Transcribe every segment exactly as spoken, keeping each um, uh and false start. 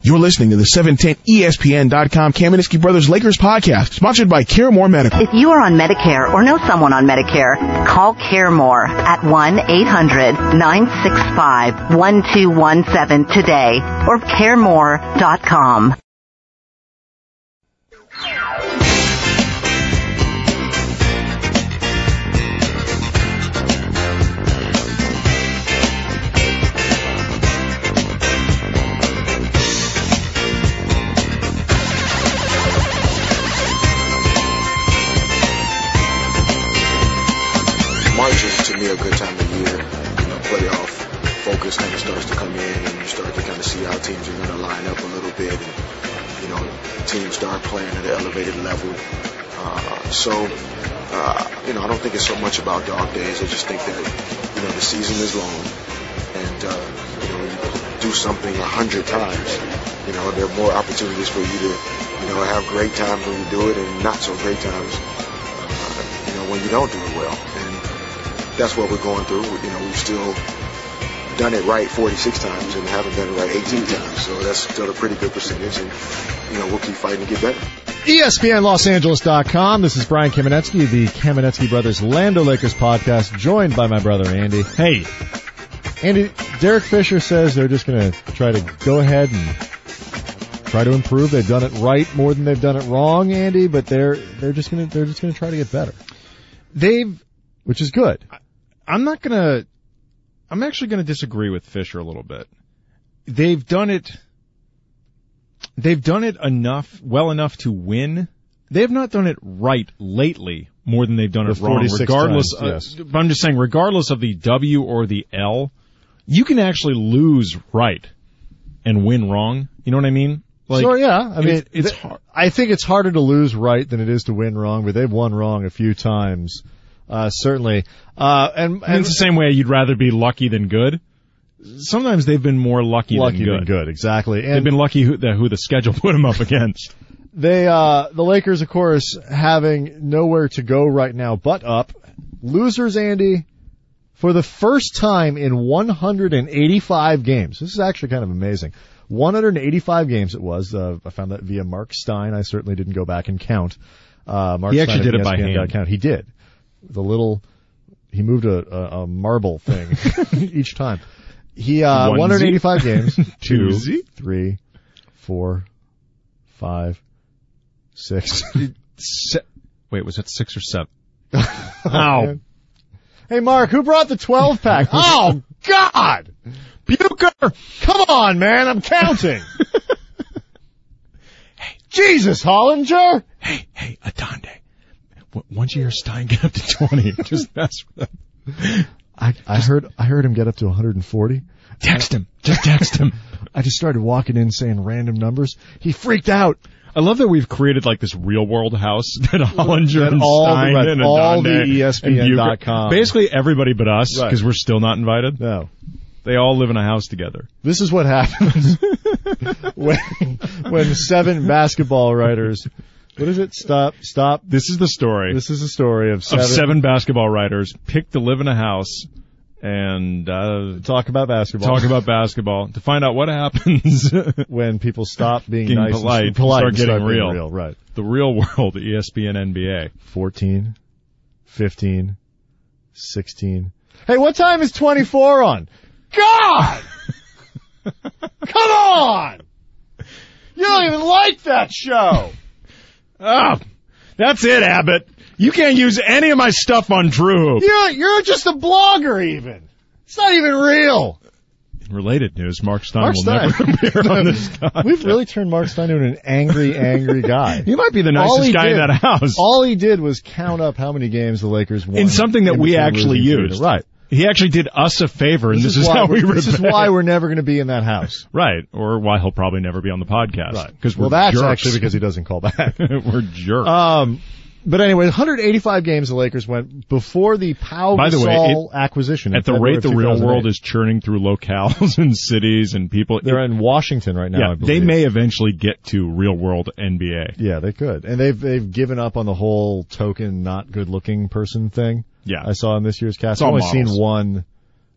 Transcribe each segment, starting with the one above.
You're listening to the seven ten E S P N dot com Kamenetsky Brothers Lakers podcast, sponsored by CareMore Medical. If you are on Medicare or know someone on Medicare, call CareMore at one eight hundred nine six five one two one seven today or care more dot com. March is, to me, a good time of year. You know, playoff focus kind of starts to come in, and you start to kind of see how teams are going to line up a little bit. And, you know, teams start playing at an elevated level. Uh, so, uh, you know, I don't think it's so much about dog days. I just think that, you know, the season is long. And, uh, you know, when you do something a hundred times, you know, there are more opportunities for you to, you know, have great times when you do it and not so great times, uh, you know, when you don't do it well. And that's what we're going through. You know, we've still done it right forty-six times and haven't done it right eighteen times. So that's still a pretty good percentage. And, you know, we'll keep fighting to get better. E S P N Los Angeles dot com. This is Brian Kamenetsky, the Kamenetsky Brothers Land O'Lakers podcast, joined by my brother Andy. Hey. Andy, Derek Fisher says they're just going to try to go ahead and try to improve. They've done it right more than they've done it wrong, Andy, but they're they're just going to they're just going to try to get better. They've, which is good. I'm not going to, I'm actually going to disagree with Fisher a little bit. They've done it, they've done it enough, well enough to win. They have not done it right lately more than they've done it wrong, regardless. Times, yes. uh, I'm just saying, regardless of the W or the L, you can actually lose right and win wrong. You know what I mean? Like, sure, yeah. I mean, it, it's th- hard. I think it's harder to lose right than it is to win wrong, but they've won wrong a few times. Uh, certainly. Uh, and, and I mean, it's the same way you'd rather be lucky than good. Sometimes they've been more lucky, lucky than good. Than good, exactly. And they've been lucky who the, who the schedule put them up against. They, uh, the Lakers, of course, having nowhere to go right now but up. Losers, Andy, for the first time in one hundred eighty-five games. This is actually kind of amazing. one hundred eighty-five games it was. Uh, I found that via Mark Stein. I certainly didn't go back and count. Uh, Mark he Stein actually did it by hand. Count. He did. The little, he moved a, a, a marble thing each time. He, uh, one hundred eighty-five games. Two, three, four, five, six. Se- Wait, was that six or seven? Ow. Hey, Mark, who brought the twelve pack? Oh, God! Bucher! Come on, man, I'm counting. Hey, Jesus, Hollinger! Hey, hey, Adonde. Once you hear Stein get up to twenty, just mess with him. I, I heard, I heard him get up to one hundred forty. Text him. Just text him. I just started walking in saying random numbers. He freaked out. I love that we've created like this real world house that Hollinger and, and all Stein the, and all Adonde the E S P N dot com. Basically everybody but us, because right. we're still not invited. No. They all live in a house together. This is what happens when, when seven basketball writers, what is it? Stop, stop. This is the story. This is the story of seven, of seven basketball writers picked to live in a house and uh talk about basketball. Talk about basketball to find out what happens when people stop being, being nice polite, and polite start and getting start real. real. Right. The real world, E S P N N B A. fourteen, fifteen, sixteen. Hey, what time is twenty-four on? God! Come on! You don't even like that show! Oh, that's it, Abbott. You can't use any of my stuff on Drew. You're, you're just a blogger, even. It's not even real. In related news, Mark Stein Mark will Stein. never appear on this podcast. We've really turned Mark Stein into an angry, angry guy. He might be the nicest guy did, in that house. All he did was count up how many games the Lakers won. In something that we actually used. Right. He actually did us a favor, and this, this is, is how we repay. This is why we're never going to be in that house. Right. Or why he'll probably never be on the podcast. Right. Because we're well, that's jerks. actually because he doesn't call back. We're jerks. Um, but anyway, one hundred eighty-five games the Lakers went before the Pau By the way, Gasol acquisition. At the rate the real world is churning through locales and cities and people. They're it, in Washington right now, yeah, I believe. they may eventually get to real world N B A. Yeah, they could. And they've they've given up on the whole token, not good looking person thing. Yeah. I saw in this year's cast. It's I've all only models. seen one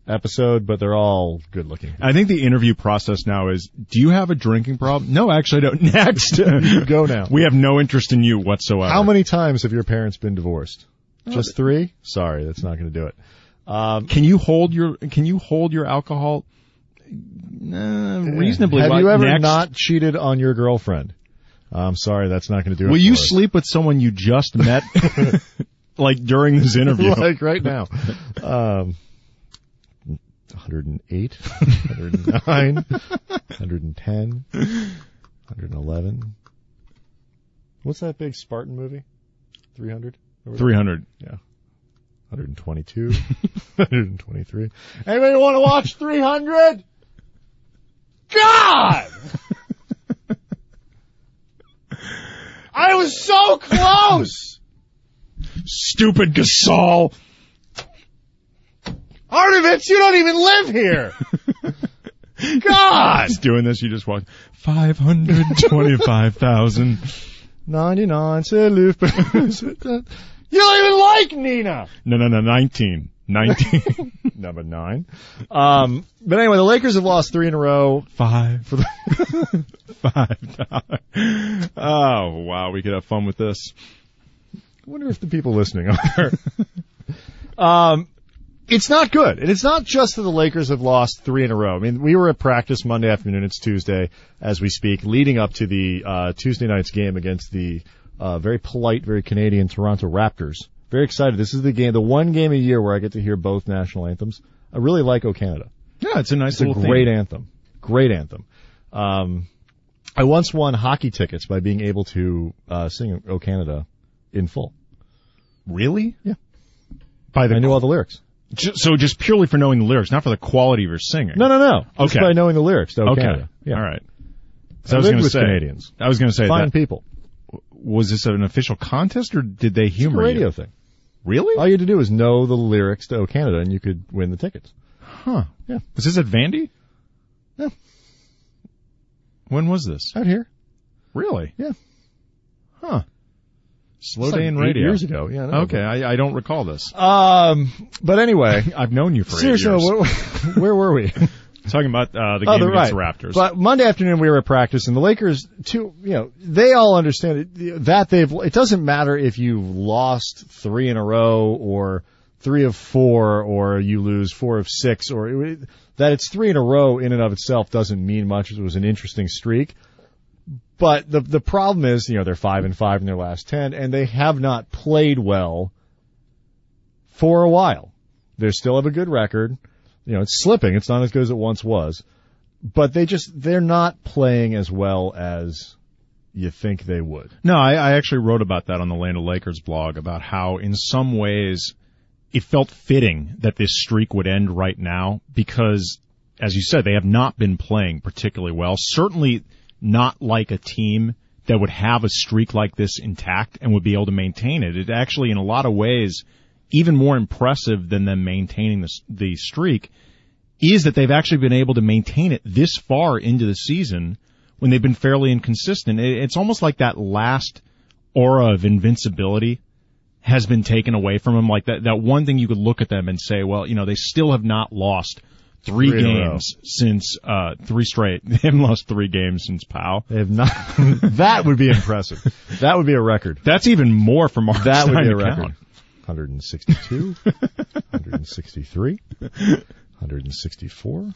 episode, but they're all good looking. I think the interview process now is, do you have a drinking problem? No, actually I don't. Next. Go now. We have no interest in you whatsoever. How many times have your parents been divorced? Just three? Sorry, that's not going to do it. Um, Can you hold your, can you hold your alcohol uh, reasonably? have well? you ever Next. not cheated on your girlfriend? I'm sorry, that's not going to do it. Will you for us. sleep with someone you just met, like during this interview? Like right now. Um, one hundred eight, one hundred nine, one hundred ten, one hundred eleven. What's that big Spartan movie? three hundred? three hundred. Yeah. one hundred twenty-two, one hundred twenty-three. Anybody want to watch three hundred? God! I was so close! Stupid Gasol. Arnovitz, you don't even live here! God! He's doing this, you just walk, five hundred twenty-five thousand. ninety-nine, salute. You don't even like Nina! No, no, no, nineteen. nineteen. Number nine. Um, but anyway, the Lakers have lost three in a row. Five. For the Five dollars. Oh, wow, we could have fun with this. I wonder if the people listening are. um, it's not good. And it's not just that the Lakers have lost three in a row. I mean, we were at practice Monday afternoon. It's Tuesday as we speak, leading up to the uh, Tuesday night's game against the uh, very polite, very Canadian Toronto Raptors. Very excited. This is the game, the one game a year where I get to hear both national anthems. I really like O Canada. Yeah, it's a nice It's a little great theme. anthem. Great anthem. Um, I once won hockey tickets by being able to uh, sing O Canada in full. Really? Yeah. By the I knew all the lyrics. Ju- So just purely for knowing the lyrics, not for the quality of your singing. No, no, no. Just Okay. by knowing the lyrics to O Okay. Canada. Yeah. All right. I I was lived going to with say, Canadians. I was going to say Fine that. people. Was this an official contest or did they It's a humor radio you? thing. Really? All you had to do was know the lyrics to O Canada and you could win the tickets. Huh. Yeah. Was this at Vandy? Yeah. When was this? Out here. Really? Yeah. Huh. Slow It's day like in eight radio. years ago. Yeah. no, Okay, I, I don't recall this. but- Um, but anyway. I've known you for Seriously, eight years. where, where were we? Talking about uh, the Oh, game they're against right. the Raptors. But Monday afternoon we were at practice, and the Lakers, too, you know, they all understand it, that they've. It doesn't matter if you've lost three in a row, or three of four, or you lose four of six, or it, that it's three in a row in and of itself doesn't mean much. It was an interesting streak, but the the problem is, you know, they're five and five in their last ten, and they have not played well for a while. They still have a good record. You know, it's slipping. It's not as good as it once was. But they just, they're not playing as well as you think they would. No, I, I actually wrote about that on the Land of Lakers blog, about how in some ways it felt fitting that this streak would end right now because, as you said, they have not been playing particularly well. Certainly not like a team that would have a streak like this intact and would be able to maintain it. It actually, in a lot of ways, even more impressive than them maintaining the, the streak is that they've actually been able to maintain it this far into the season when they've been fairly inconsistent. It, it's almost like that last aura of invincibility has been taken away from them. Like that, that one thing you could look at them and say, well, you know, they still have not lost three, Three in a row. games since, uh, three straight. They haven't lost three games since Powell. They have not, that would be impressive. That would be a record. That's even more for Mark That would Stein be a to record. count. one hundred sixty-two, one hundred sixty-three, one hundred sixty-four.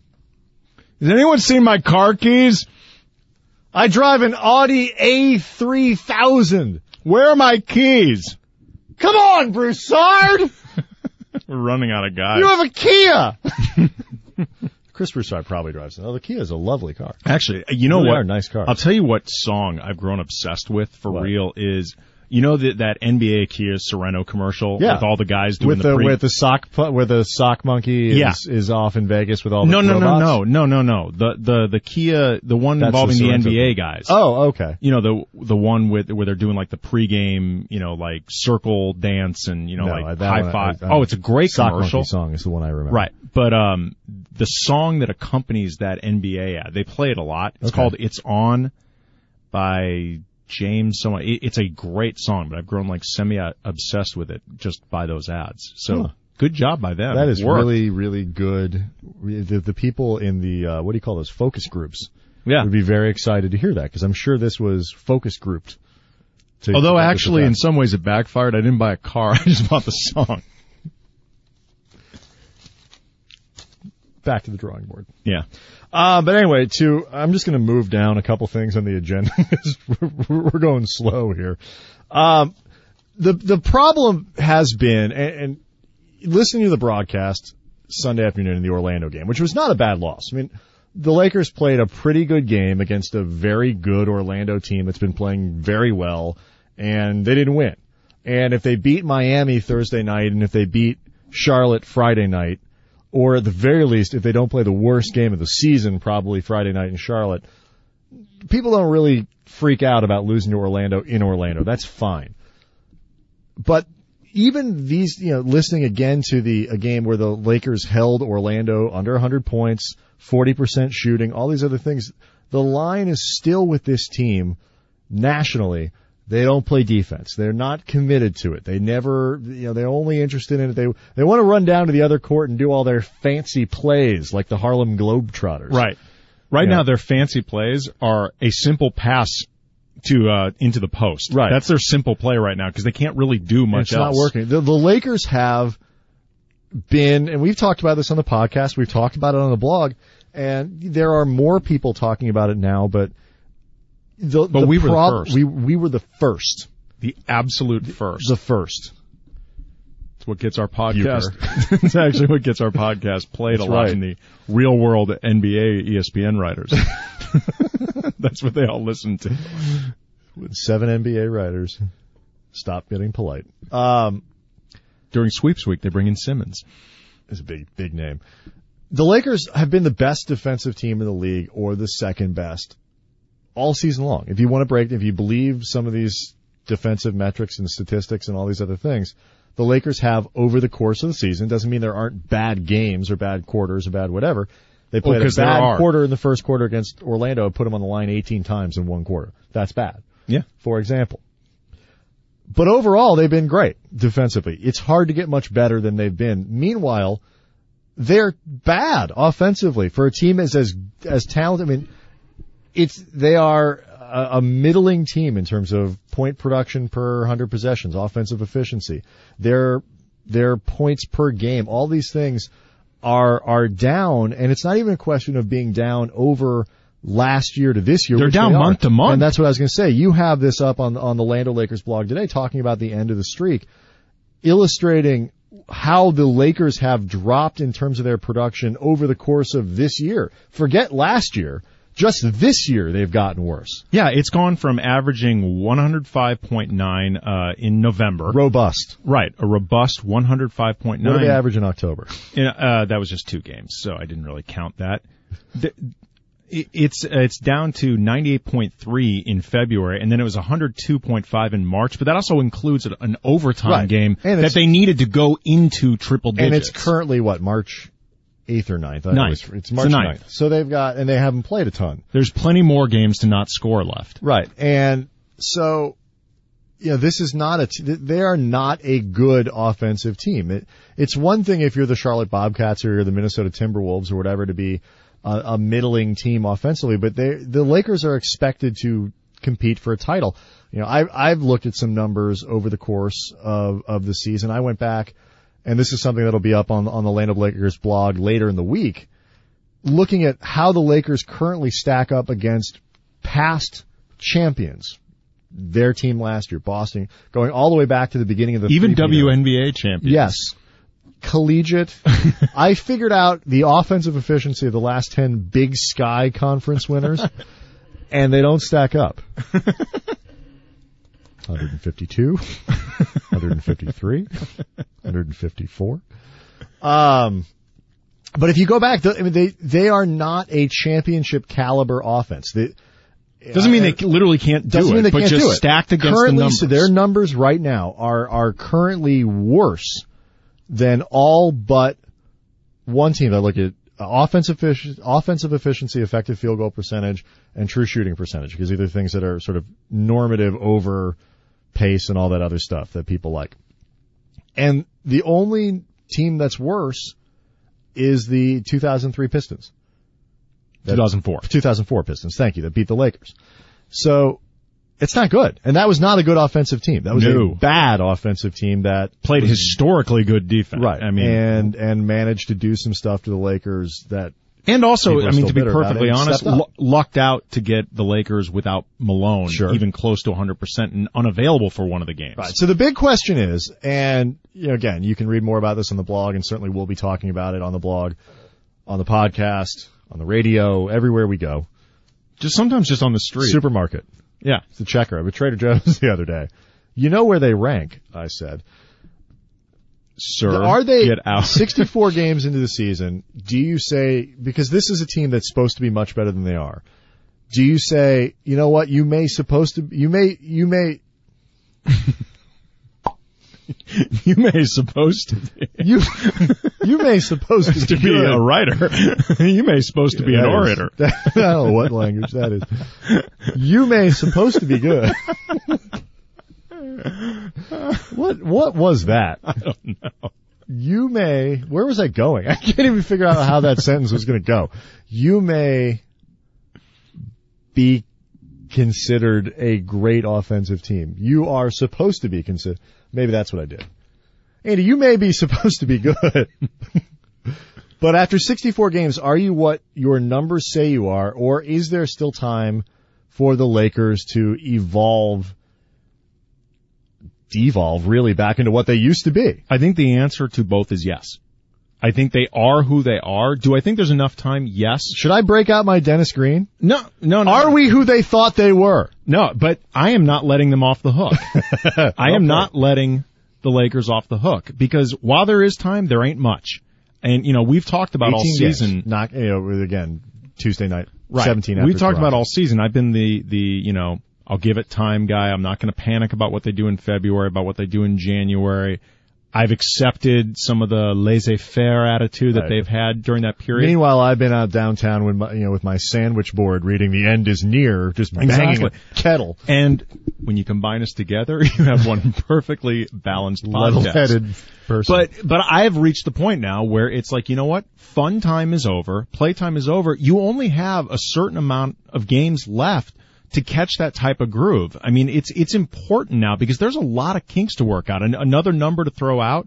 Has anyone seen my car keys? I drive an Audi A three thousand. Where are my keys? Come on, Broussard! We're running out of guys. You have a Kia! Chris Broussard probably drives it. Oh, the Kia is a lovely car. Actually, you know Really what? are nice cars. I'll tell you what song I've grown obsessed with for What? real is, you know, that that N B A Kia Sorrento commercial Yeah. with all the guys doing With the, the, pre- with the sock, pu- where the sock monkey is, Yeah. is off in Vegas with all the no, no, no, robots? no, no, no, no. The the the Kia, the one That's involving the the, N Sorrento B A thing. guys. Oh, okay. You know, the the one with where they're doing like the pregame, you know, like circle dance and you know, No, like that high one, five. I- I- oh, it's a great Sock commercial. Monkey song is the one I remember. Right. But um the song that accompanies that N B A ad, they play it a lot. It's Okay. called It's On by James someone. It, it's a great song, but I've grown like semi obsessed with it just by those ads. So Huh. good job by them. That is Work. really, really good. The, the people in the, uh, what do you call those, focus groups Yeah. would be very excited to hear that, because I'm sure this was focus grouped. To, Although to actually, this in some ways, it backfired. I didn't buy a car. I just bought the song. Back to the drawing board. Yeah. Uh, but anyway, to, I'm just going to move down a couple things on the agenda. we're, we're going slow here. Um, the, the problem has been, and, and listening to the broadcast Sunday afternoon in the Orlando game, which was not a bad loss. I mean, the Lakers played a pretty good game against a very good Orlando team that's been playing very well, and they didn't win. And if they beat Miami Thursday night, and if they beat Charlotte Friday night, or at the very least, if they don't play the worst game of the season, probably Friday night in Charlotte, people don't really freak out about losing to Orlando in Orlando. That's fine. But even these, you know, listening again to the a game where the Lakers held Orlando under one hundred points, forty percent shooting, all these other things, the line is still with this team nationally. They don't play defense. They're not committed to it. They never, you know, they're only interested in it. They they want to run down to the other court and do all their fancy plays like the Harlem Globetrotters. Right. Right Yeah. now, their fancy plays are a simple pass to uh into the post. Right. That's their simple play right now because they can't really do much It's else. not working. The, the Lakers have been, and we've talked about this on the podcast, we've talked about it on the blog, and there are more people talking about it now, but the, But the we were the prob- first. We, we were the first. The absolute first. The first. It's what gets our podcast. It's actually what gets our podcast played That's a lot right. in the real world N B A E S P N writers. That's what they all listen to. With seven N B A writers. Stop getting polite. Um, During sweeps week, they bring in Simmons. is a big, big name. The Lakers have been the best defensive team in the league, or the second best, all season long. If you want to break, if you believe some of these defensive metrics and statistics and all these other things, the Lakers have over the course of the season. Doesn't mean there aren't bad games or bad quarters or bad whatever. They played Oh, a 'cause there bad are. quarter in the first quarter against Orlando, put them on the line eighteen times in one quarter. That's bad. Yeah. For example. But overall, they've been great defensively. It's hard to get much better than they've been. Meanwhile, they're bad offensively for a team as as as talented. I mean, it's they are a, a middling team in terms of point production per one hundred possessions, offensive efficiency. Their their points per game, all these things are are down, and it's not even a question of being down over last year to this year. They're which down they are. month to month. And that's what I was going to say. You have this up on on the Lando Lakers blog today, talking about the end of the streak, illustrating how the Lakers have dropped in terms of their production over the course of this year. Forget last year. Just this year, they've gotten worse. Yeah, it's gone from averaging one oh five point nine uh in November. Robust. Right, a robust one oh five point nine. What did they average in October? In, uh, that was just two games, so I didn't really count that. The, it, it's it's down to ninety-eight point three in February, and then it was one hundred two point five in March, but that also includes an, an overtime Right. game And that it's- they needed to go into triple digits. And it's currently, what, March eighth or ninth? I Ninth. always- It's It's March the ninth. ninth. So they've got, and they haven't played a ton. There's plenty more games to not score left. Right. And so, you know, this is not a, t- they are not a good offensive team. It, it's one thing if you're the Charlotte Bobcats or you're the Minnesota Timberwolves or whatever to be a, a middling team offensively, but they, the Lakers are expected to compete for a title. You know, I, I've looked at some numbers over the course of, of the season. I went back, and this is something that'll be up on, on the Land of Lakers blog later in the week, looking at how the Lakers currently stack up against past champions. Their team last year, Boston, going all the way back to the beginning of the Even three-peat W era. N B A champions. Yes. Collegiate. I figured out the offensive efficiency of the last ten Big Sky Conference winners, and they don't stack up. one fifty-two, one fifty-three, one fifty-four. Um, but if you go back, I mean, they they are not a championship caliber offense. They, Doesn't mean they literally can't do doesn't it, mean they but can't just do it. stacked against currently, the numbers. So their numbers right now are are currently worse than all but one team. I look at offensive effic- offensive efficiency, effective field goal percentage, and true shooting percentage, because these are things that are sort of normative over pace and all that other stuff that people like. And the only team that's worse is the two thousand three Pistons. two thousand four. two thousand four Pistons, thank you, that beat the Lakers. So, it's not good. And that was not a good offensive team. That was No. a bad offensive team that Played was, historically good defense. right. I mean, and, and managed to do some stuff to the Lakers that, and also, people are I mean, still to be bitter about perfectly it and honest, stepped up. lu- lucked out to get the Lakers without Malone, Sure. even close to one hundred percent and unavailable for one of the games. Right. So the big question is, and you know, again, you can read more about this on the blog, and certainly we'll be talking about it on the blog, on the podcast, on the radio, everywhere we go. Just sometimes just on the street. Supermarket. Yeah. It's a checker. I was at Trader Joe's the other day. You know where they rank, I said. Sir, Are they get out. sixty-four games into the season? Do you say, because this is a team that's supposed to be much better than they are, do you say, you know what, you may supposed to, you may, you may, You may supposed to be. you, you may supposed to, to be, be good. a writer. You may supposed to be an That is- orator. that- I don't know what language that is. You may supposed to be good. What what was that? I don't know. You may, where was I going? I can't even figure out how that sentence was going to go. You may be considered a great offensive team. You are supposed to be considered. Maybe that's what I did. Andy, you may be supposed to be good. But after sixty-four games, are you what your numbers say you are, or is there still time for the Lakers to evolve, devolve really back into what they used to be? I think the answer to both is yes. I think they are who they are. Do I think there's enough time? Yes. Should I break out my Dennis Green? No, no, no. Are we who they thought they were? No, but I am not letting them off the hook. I am Okay. not letting the Lakers off the hook because while there is time, there ain't much. And, you know, we've talked about all eighteen season. games. Not, you know, again, Tuesday night, Right. seventeen after We've talked Toronto. about all season. I've been the, the, you know, I'll give it time guy. I'm not going to panic about what they do in February, about what they do in January. I've accepted some of the laissez-faire attitude that Right. they've had during that period. Meanwhile, I've been out downtown with my, you know, with my sandwich board reading "The End Is Near," just banging Exactly. a kettle. And when you combine us together, you have one perfectly balanced podcast. Level-headed person. But but I have reached the point now where it's like, you know what? Fun time is over. Play time is over. You only have a certain amount of games left to catch that type of groove. I mean, it's it's important now because there's a lot of kinks to work out. And another number to throw out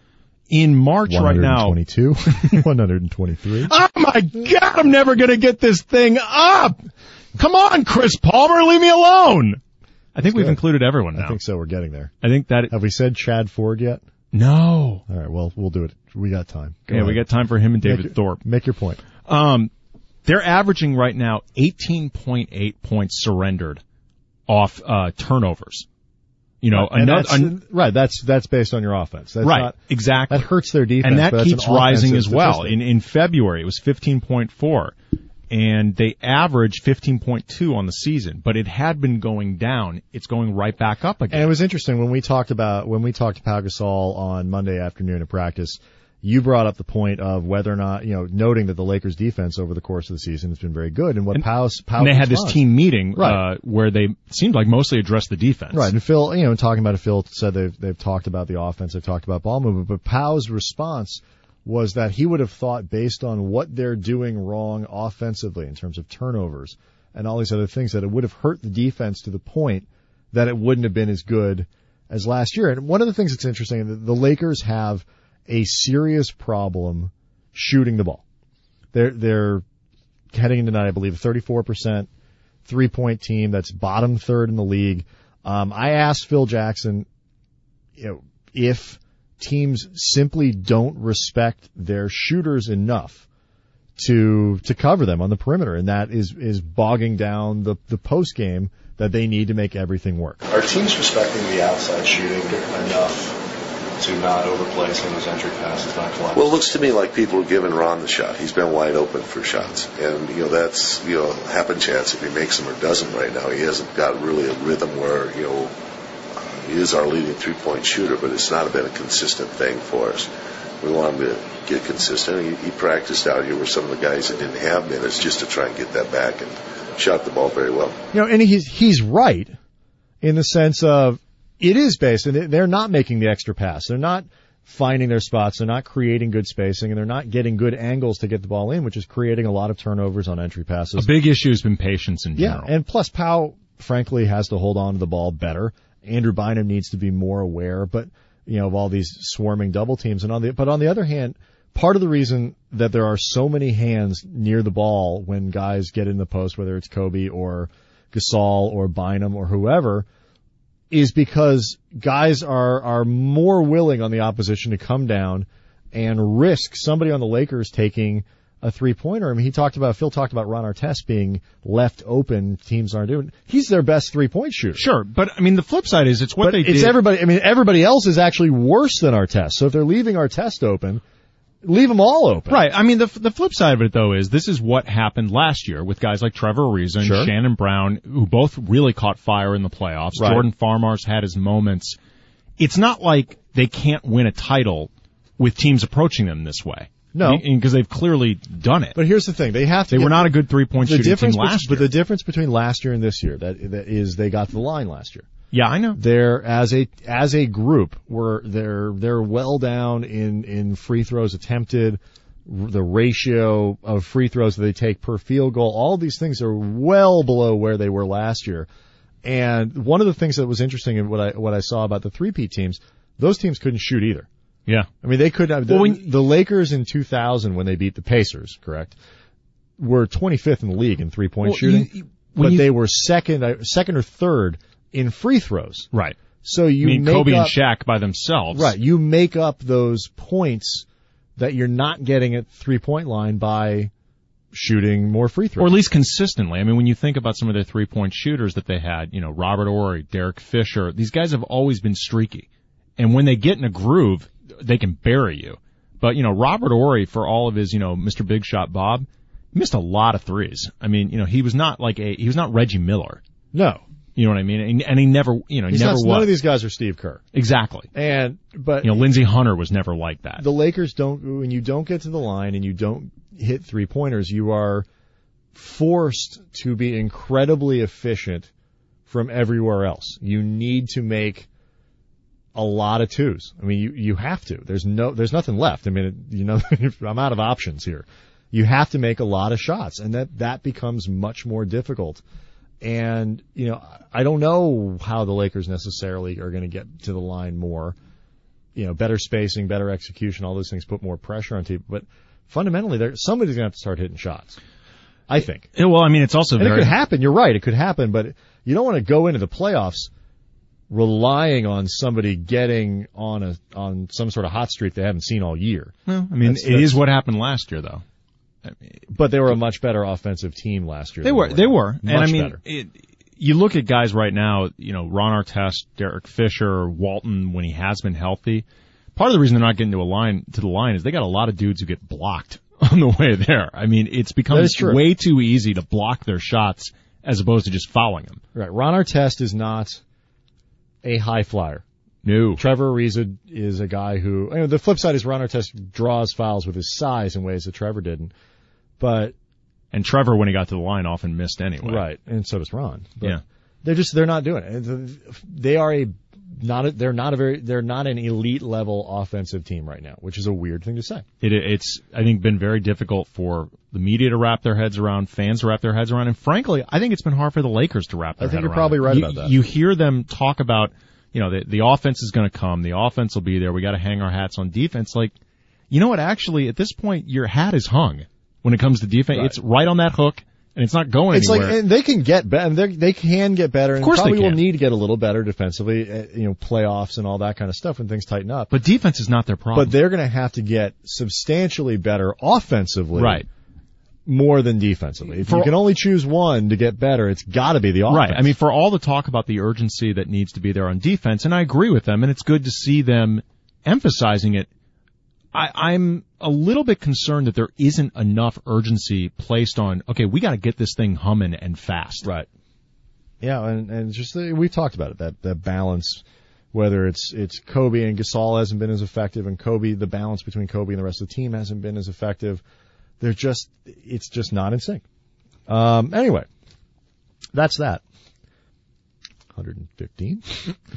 in March right now. one twenty-two, one twenty-three. Oh my God! I'm never gonna get this thing up. Come on, Chris Palmer, leave me alone. I think we've good. included everyone now. I think so. We're getting there. I think that Have we said Chad Ford yet? no. All right. Well, we'll do it. We got time. Go Yeah, we ahead. got time for him and Make David your- Thorpe. Make your point. Um, they're averaging right now eighteen point eight points surrendered off uh, turnovers. You know, And another that's, an, right. That's that's based on your offense. That's right, Not, exactly, that hurts their defense, and that but that's keeps an rising offensive as well. statistic. In in February, it was fifteen point four, and they averaged fifteen point two on the season. But it had been going down. It's going right back up again. And it was interesting when we talked about when we talked to Pau Gasol on Monday afternoon at practice. You brought up the point of whether or not, you know, noting that the Lakers defense over the course of the season has been very good, and what Pau's Pau's and they had this response- team meeting Right. uh, where they seemed like mostly addressed the defense. Right, and Phil, you know, talking about it, Phil said they've they've talked about the offense, they've talked about ball movement, but Pau's response was that he would have thought, based on what they're doing wrong offensively in terms of turnovers and all these other things, that it would have hurt the defense to the point that it wouldn't have been as good as last year. And one of the things that's interesting, the, the Lakers have a serious problem shooting the ball. They're they're heading into tonight, I believe, a thirty-four percent three-point team that's bottom third in the league. Um, I asked Phil Jackson, you know, if teams simply don't respect their shooters enough to to cover them on the perimeter, and that is is bogging down the the post game that they need to make everything work. Are teams respecting the outside shooting enough to not overplay some of those entry passes, not collapse? Well, it looks to me like people are giving Ron the shot. He's been wide open for shots. And, you know, that's, you know, happen chance if he makes them or doesn't right now. He hasn't got really a rhythm where, you know, he is our leading three-point shooter, but it's not been a consistent thing for us. We want him to get consistent. He, he practiced out here with some of the guys that didn't have minutes just to try and get that back and shot the ball very well. You know, and he's he's right in the sense of it is based, and they're not making the extra pass. They're not finding their spots. They're not creating good spacing, and they're not getting good angles to get the ball in, which is creating a lot of turnovers on entry passes. A big issue has been patience in Yeah, general. and plus Powell, frankly, has to hold on to the ball better. Andrew Bynum needs to be more aware, but you know, of all these swarming double teams. And on the but on the other hand, part of the reason that there are so many hands near the ball when guys get in the post, whether it's Kobe or Gasol or Bynum or whoever, is because guys are are more willing on the opposition to come down and risk somebody on the Lakers taking a three-pointer. I mean, he talked about, Phil talked about Ron Artest being left open. Teams aren't doing. He's their best three-point shooter. Sure, but I mean, the flip side is it's what but they it's did. everybody. I mean, everybody else is actually worse than Artest. So if they're leaving Artest open, leave them all open. Right. I mean, the the flip side of it, though, is this is what happened last year with guys like Trevor Ariza and Sure. Shannon Brown, who both really caught fire in the playoffs. Right. Jordan Farmar's had his moments. It's not like they can't win a title with teams approaching them this way. No. Because they've clearly done it. But here's the thing: they have to. They get, were not a good three-point the shooting team difference, last bet- year. But the difference between last year and this year that, that is they got to the line last year. Yeah, I know. They're as a as a group, were they're they're well down in in free throws attempted. The ratio of free throws that they take per field goal, all these things are well below where they were last year. And one of the things that was interesting in what I what I saw about the three-peat teams, those teams couldn't shoot either. Yeah. I mean, they could have. The, Well, when- the Lakers in two thousand, when they beat the Pacers, correct, were twenty-fifth in the league in three-point Well, shooting, you- you- when but you- they were second, uh, second or third in free throws. Right. So you I mean, make Kobe up, and Shaq by themselves. right? You make up those points that you're not getting at three-point line by shooting more free throws. Or at least consistently. I mean, when you think about some of their three-point shooters that they had, you know, Robert Horry, Derek Fisher, these guys have always been streaky. And when they get in a groove, they can bury you. But, you know, Robert Horry, for all of his, you know, Mister Big Shot Bob, missed a lot of threes. I mean, you know, he was not like a, he was not Reggie Miller. no, You know what I mean? And, and he never, you know, he he's never not, was. none of these guys are Steve Kerr. Exactly. And but You know, Lindsey Hunter was never like that. the Lakers don't, when you don't get to the line and you don't hit three pointers, you are forced to be incredibly efficient from everywhere else. You need to make a lot of twos. I mean, you, you have to. There's no, there's nothing left. I mean, it, you know, I'm out of options here. You have to make a lot of shots, and that, that becomes much more difficult. And, you know, I don't know how the Lakers necessarily are going to get to the line more. You know, better spacing, better execution, all those things put more pressure on people. But fundamentally, there somebody's going to have to start hitting shots. I think. Yeah, well, I mean, it's also And very. it could happen. You're right. It could happen. But you don't want to go into the playoffs relying on somebody getting on a on some sort of hot streak they haven't seen all year. Well, I mean, That's- it that's- is what happened last year, though. But they were a much better offensive team last year. They than were, they were, Much and I mean, better. it, you look at guys right now. You know, Ron Artest, Derek Fisher, Walton, when he has been healthy. Part of the reason they're not getting to a line to the line is they got a lot of dudes who get blocked on the way there. I mean, it's become That is true. way too easy to block their shots as opposed to just fouling them. Right. Ron Artest is not a high flyer. No, Trevor Ariza is a guy who, you know, the flip side is Ron Artest draws fouls with his size in ways that Trevor didn't. But, and Trevor, when he got to the line, often missed anyway. right, and so does Ron. But Yeah. they're just, they're not doing it. They are a, not a, they're not a very, they're not an elite level offensive team right now, which is a weird thing to say. It, it's, I think, been very difficult for the media to wrap their heads around, fans to wrap their heads around, and frankly, I think it's been hard for the Lakers to wrap their I think head you're around. probably it. right you, about that. You hear them talk about, you know, the, the offense is going to come, the offense will be there, we got to hang our hats on defense. Like, you know what, actually, at this point, your hat is hung when it comes to defense. Right. It's right on that hook, and it's not going It's anywhere. like, and they can get better. They can get better, and Of course they probably will can. need to get a little better defensively. uh, You know, playoffs and all that kind of stuff when things tighten up. but defense is not their problem. But they're going to have to get substantially better offensively, Right. more than defensively. If For- you can only choose one to get better, it's got to be the offense. Right. I mean, for all the talk about the urgency that needs to be there on defense, and I agree with them, and it's good to see them emphasizing it, I, I'm a little bit concerned that there isn't enough urgency placed on, okay, we got to get this thing humming and fast. right. Yeah, and and just the, we talked about it, that that balance. Whether it's it's Kobe and Gasol hasn't been as effective, and Kobe, the balance between Kobe and the rest of the team hasn't been as effective. They're just, it's just not in sync. Um, anyway, that's that. one fifteen one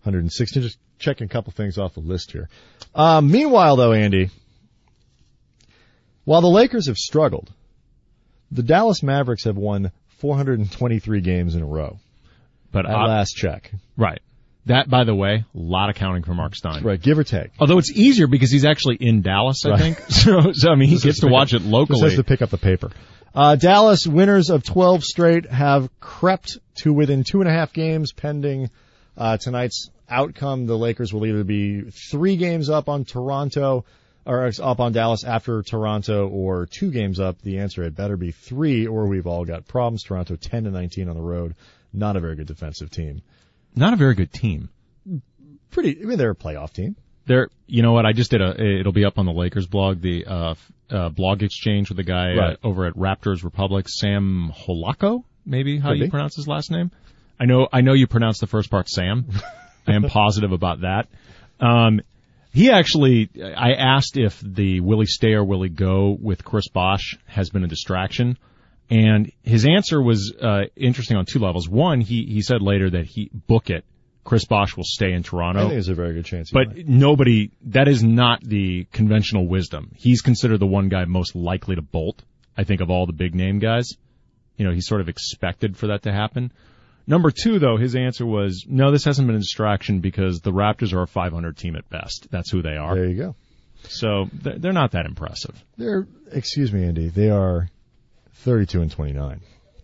hundred sixteen. Just checking a couple things off the list here. Um, meanwhile, though, Andy, while the Lakers have struggled, the Dallas Mavericks have won four hundred twenty-three games in a row. But at uh, last check. Right. That, by the way, a lot of counting for Mark Stein. Right, give or take. Although it's easier because he's actually in Dallas, I right. think. So, so I mean, he Just gets to watch up, it locally. Just has to pick up the paper. Uh, Dallas, winners of twelve straight, have crept to within two and a half games pending uh, tonight's outcome. The Lakers will either be three games up on Toronto, or up on Dallas after Toronto, or two games up. The answer had better be three, or we've all got problems. Toronto ten to nineteen on the road. Not a very good defensive team. Not a very good team. Pretty, I mean, they're a playoff team. They're, you know what, I just did a, it'll be up on the Lakers blog, the, uh, uh blog exchange with the guy right. uh, over at Raptors Republic, Sam Holako, maybe how Could you be. pronounce his last name. I know, I know you pronounce the first part Sam. I am positive about that. Um, he actually, I asked if the Willie stay or Willie go with Chris Bosh has been a distraction. And his answer was, uh, interesting on two levels. One, he, he said later that he, book it. Chris Bosh will stay in Toronto. I think there's a very good chance. But might. nobody, that is not the conventional wisdom. He's considered the one guy most likely to bolt, I think, of all the big name guys. You know, he's sort of expected for that to happen. Number two, though, his answer was, no, this hasn't been a distraction because the Raptors are a five hundred team at best. That's who they are. There you go. So they're not that impressive. They're, excuse me, Andy, they are thirty-two and twenty-nine.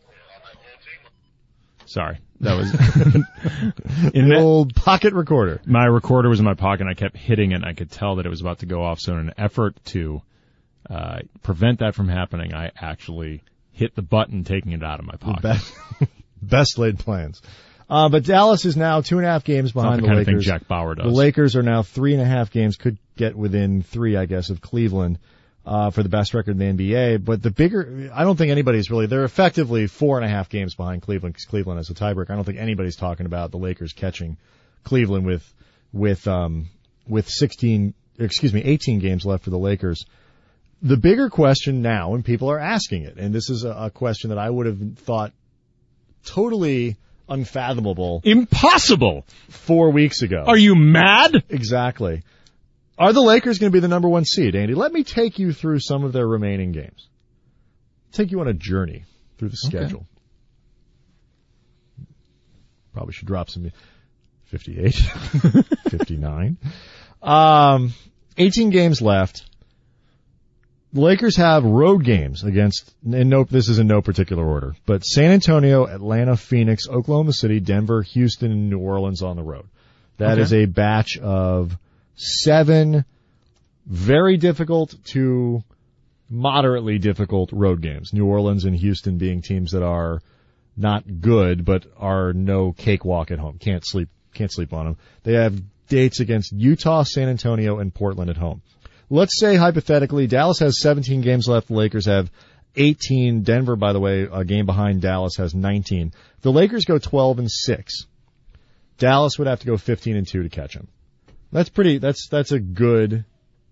Sorry. That was in the old pocket recorder. My recorder was in my pocket and I kept hitting it and I could tell that it was about to go off. So in an effort to uh prevent that from happening, I actually hit the button taking it out of my pocket. Best, best laid plans. Uh but Dallas is now two and a half games behind the, the kind Lakers. Of thing Jack Bauer does. The Lakers are now three and a half games, could get within three, I guess, of Cleveland. Uh, for the best record in the N B A, but the bigger, I don't think anybody's really, they're effectively four and a half games behind Cleveland because Cleveland has a tiebreaker. I don't think anybody's talking about the Lakers catching Cleveland with, with, um, with sixteen, excuse me, eighteen games left for the Lakers. The bigger question now, and people are asking it, and this is a, a question that I would have thought totally unfathomable. Impossible! Four weeks ago. Are you mad? Exactly. Are the Lakers going to be the number one seed, Andy? Let me take you through some of their remaining games. Take you on a journey through the schedule. Okay. Probably should drop some fifty-eight, fifty-nine. Um, eighteen games left. The Lakers have road games against, and no, this is in no particular order, but San Antonio, Atlanta, Phoenix, Oklahoma City, Denver, Houston, and New Orleans on the road. That okay. is a batch of seven very difficult to moderately difficult road games. New Orleans and Houston being teams that are not good, but are no cakewalk at home. Can't sleep, can't sleep on them. They have dates against Utah, San Antonio, and Portland at home. Let's say hypothetically Dallas has seventeen games left. The Lakers have eighteen. Denver, by the way, a game behind Dallas, has nineteen. If the Lakers go twelve and six, Dallas would have to go fifteen and two to catch them. That's pretty, that's, that's a good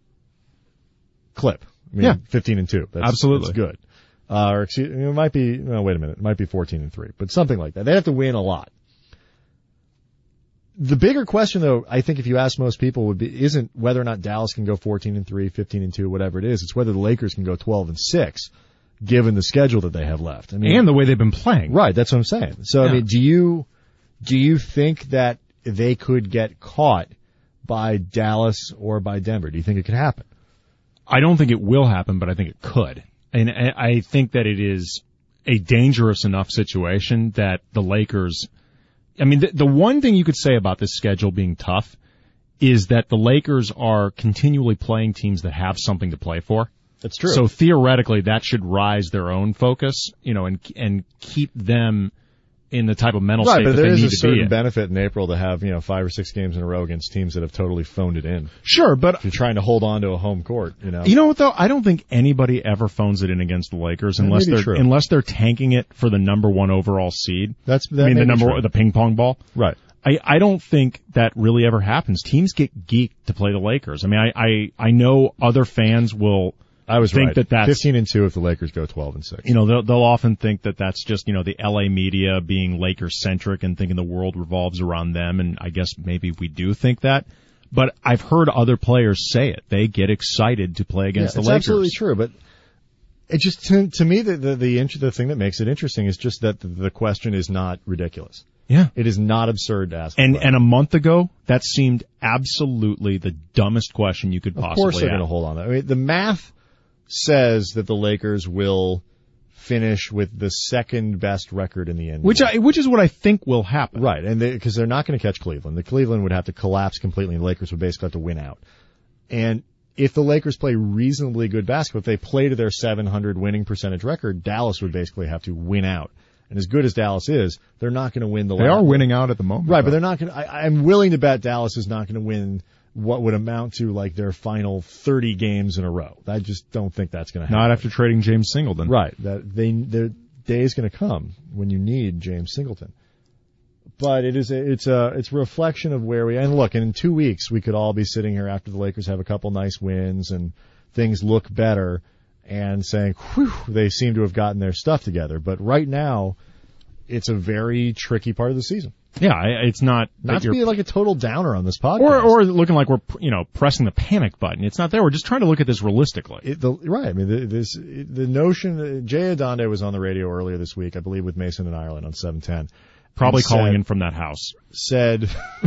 clip. I mean, yeah. fifteen and two. That's, Absolutely. That's good. Uh, or excuse, it might be, no, wait a minute. It might be fourteen and three, but something like that. They have to win a lot. The bigger question though, I think if you ask most people would be, isn't whether or not Dallas can go fourteen and three, fifteen and two, whatever it is. It's whether the Lakers can go twelve and six, given the schedule that they have left. I mean, and the way they've been playing. Right. That's what I'm saying. So, yeah. I mean, do you, do you think that they could get caught by Dallas or by Denver? Do you think it could happen? I don't think it will happen, but I think it could. And I think that it is a dangerous enough situation that the Lakers, I mean, the, the one thing you could say about this schedule being tough is that the Lakers are continually playing teams that have something to play for. That's true. So theoretically, that should rise their own focus, you know, and and keep them in the type of mental right, state but that there they is need a to certain be in. benefit in April to have, you know, five or six games in a row against teams that have totally phoned it in. Sure, but if you're trying to hold on to a home court, you know. You know what though? I don't think anybody ever phones it in against the Lakers That unless they're true. unless they're tanking it for the number one overall seed. That's that I mean may the number true. the ping pong ball. Right. I, I don't think that really ever happens. Teams get geeked to play the Lakers. I mean, I, I, I know other fans will I was think right. that that's fifteen and two if the Lakers go twelve and six. You know, they'll, they'll often think that that's just, you know, the L A media being Lakers-centric and thinking the world revolves around them, and I guess maybe we do think that. But I've heard other players say it. They get excited to play against yeah, the Lakers. It's absolutely true, but it just, to, to me, the, the, the, int- the thing that makes it interesting is just that the, the question is not ridiculous. Yeah. It is not absurd to ask. And, and a month ago, that seemed absolutely the dumbest question you could possibly have. Of course they're going to hold on. I mean, the math says that the Lakers will finish with the second best record in the N B A. Which I, which is what I think will happen. Right, and because they, they're not going to catch Cleveland. The Cleveland would have to collapse completely, and the Lakers would basically have to win out. And if the Lakers play reasonably good basketball, if they play to their seven hundred winning percentage record, Dallas would basically have to win out. And as good as Dallas is, they're not going to win the They last. are winning out at the moment. Right, though. but they're not going to, I'm willing to bet Dallas is not going to win what would amount to like their final thirty games in a row. I just don't think that's going to happen. Not after trading James Singleton. Right. That they, their day is going to come when you need James Singleton. But it is a, it's a, it's a reflection of where we, and look, in two weeks we could all be sitting here after the Lakers have a couple nice wins and things look better and saying, whew, they seem to have gotten their stuff together. But right now, it's a very tricky part of the season. Yeah, I- it's not. Not that to you're- be like a total downer on this podcast. Or, or looking like we're, you know, pressing the panic button. It's not there. We're just trying to look at this realistically. It, the, right. I mean, the, this, the notion, Jay Adonde was on the radio earlier this week, I believe with Mason and Ireland on seven ten. Probably calling said, in from that house. Said,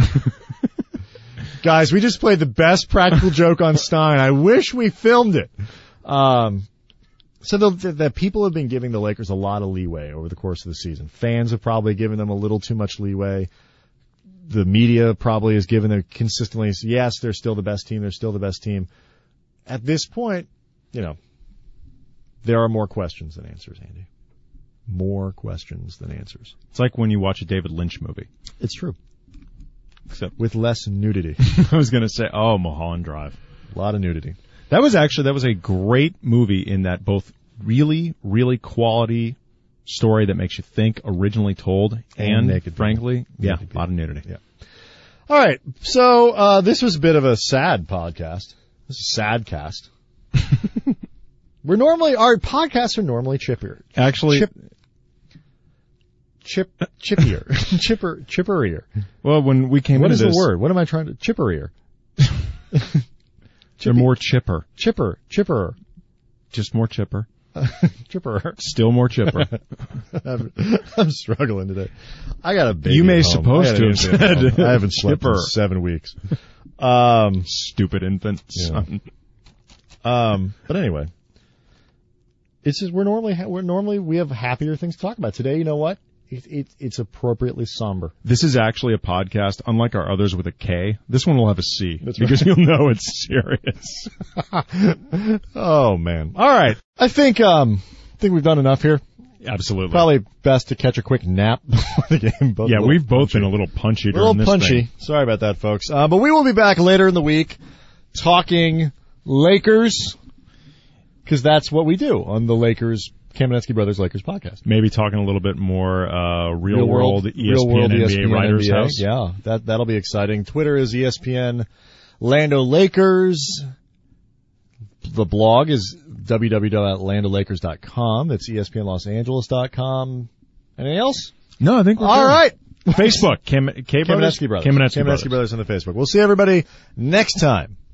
guys, we just played the best practical joke on Stein. I wish we filmed it. Um, so the, the, the people have been giving the Lakers a lot of leeway over the course of the season. Fans have probably given them a little too much leeway. The media probably has given them consistently, yes, they're still the best team, they're still the best team. At this point, you know, there are more questions than answers, Andy. More questions than answers. It's like when you watch a David Lynch movie. It's true. Except with less nudity. I was going to say, oh, Mulholland Drive. A lot of nudity. That was actually, that was a great movie in that both really, really quality story that makes you think, originally told, and, and naked frankly, people. yeah, naked a lot of nudity. Yeah. All right. So, uh, this was a bit of a sad podcast. This is a sad cast. We're normally, our podcasts are normally chippier. Actually, Chip, chip, chippier. Chipper, chipperier. Well, when we came What into is this, the word? What am I trying to, chipperier? they're more chipper. Chipper, chipperer. Just more chipper. Chipper. Still more chipper. I'm, I'm struggling today. I got a baby. You may at home. supposed I got to an have infant at said home. I haven't slept chipper. in seven weeks. Um, Stupid infant Yeah. son. um, but anyway, it's just we're normally ha- we're normally we have happier things to talk about today. You know what? It, it, it's appropriately somber. This is actually a podcast, unlike our others with a K. This one will have a C. That's because right. you'll know it's serious. Oh man! All right, I think um, I think we've done enough here. Absolutely. Probably best to catch a quick nap before the game. Both yeah, a little we've both punchy. been a little punchy A during little this punchy. thing. Sorry about that, folks. Uh, but we will be back later in the week talking Lakers, because that's what we do on the Lakers, Kamenetsky Brothers Lakers podcast. Maybe talking a little bit more uh, real, world, E S P N real world N B A E S P N writers' N B A. house. Yeah, that that'll be exciting. Twitter is E S P N Lando Lakers. The blog is w w w dot lando lakers dot com. It's E S P N Los Angeles dot com. Anything else? No, I think we're All good. right. Facebook, Kam- K Brothers? Kamenetsky Brothers. Kamenetsky Kamenetsky Brothers. Brothers on the Facebook. We'll see everybody next time